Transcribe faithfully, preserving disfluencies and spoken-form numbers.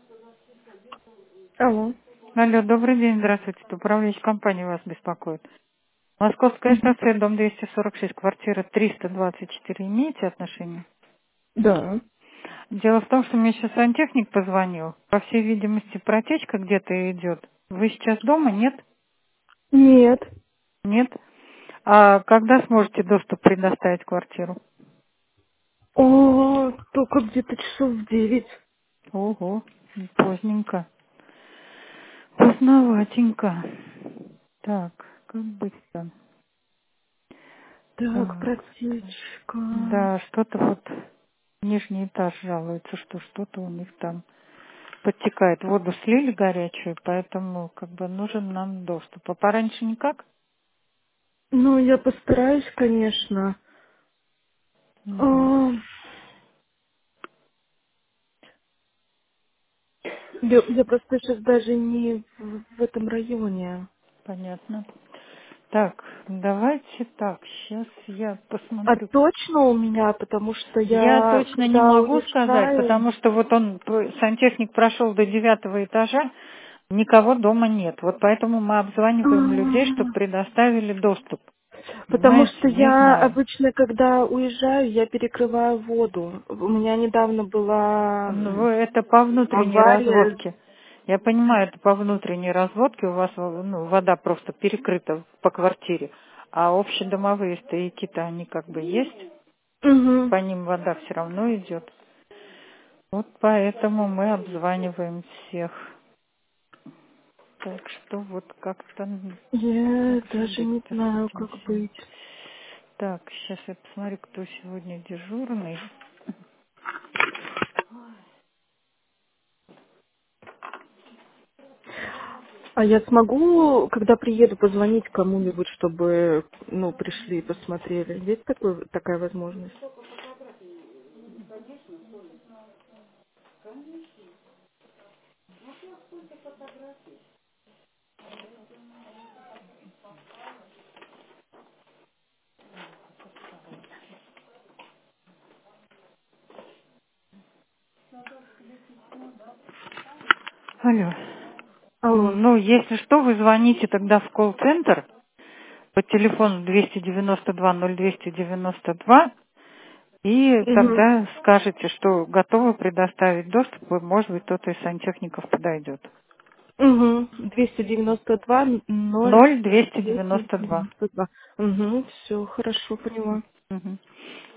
Алло. Алло, добрый день, здравствуйте. Это управляющая компания вас беспокоит. Московская Мгм. шоссе, дом двести сорок шесть, квартира триста двадцать четыре. Имеете отношение? Да. Дело в том, что мне сейчас сантехник позвонил. По всей видимости, протечка где-то идет. Вы сейчас дома? Нет? Нет. Нет? А когда сможете доступ предоставить в квартиру? О, только где-то часов в девять. Ого, поздненько. Поздноватенько. Так, как быть-то? Так, Так, протечка. да, что-то вот нижний этаж жалуется, что что-то у них там подтекает. Воду слили горячую, поэтому как бы нужен нам доступ. А пораньше никак? Ну, я постараюсь, конечно. Мгм. А, Я, я просто сейчас даже не в, в этом районе. Понятно. Так, давайте так, сейчас я А посмотрю. точно у меня, потому что Я я, точно не когда могу сказать, уезжаю... потому что вот он, п- сантехник прошел до девятого этажа, никого дома нет. Вот поэтому мы обзваниваем людей, чтобы А, предоставили доступ. Потому Понимаете, что не я знаю. обычно, когда уезжаю, я перекрываю воду. У меня недавно была Ну, м, это по внутренней авария. разводке. Я понимаю, это по внутренней разводке, у вас ну, вода просто перекрыта по квартире, а общедомовые стояки-то они как бы есть, Угу. по ним вода все равно идет. Вот поэтому мы обзваниваем всех. Так что вот как-то м, Я как же даже не быть-то с знаю, этим как всем. быть. Так, сейчас я посмотрю, кто сегодня дежурный. А я смогу, когда приеду, позвонить кому-нибудь, чтобы, ну, пришли и посмотрели? Есть такой, такая возможность? Алло. Алло. Ну, если что, вы звоните тогда в колл-центр по телефону двести девяносто два ноль двести девяносто два и Угу. тогда скажете, что готовы предоставить доступ, и, может быть, кто-то из сантехников подойдет. Угу. двести девяносто два ноль ноль двести двести девяносто два. девяносто два. Угу. Все, хорошо, поняла. Мгм.